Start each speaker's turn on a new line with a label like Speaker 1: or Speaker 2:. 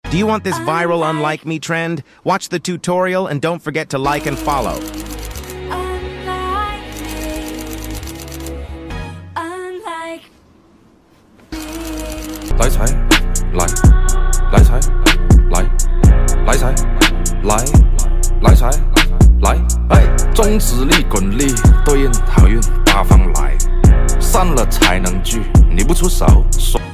Speaker 1: Do you want this viral unlike me trend? Watch the tutorial and don't forget to like and follow.
Speaker 2: 来财，来，来财，来，来财，来，来财，来，哎，终止力滚力，对应好运八方来，散了才能聚，你不出手。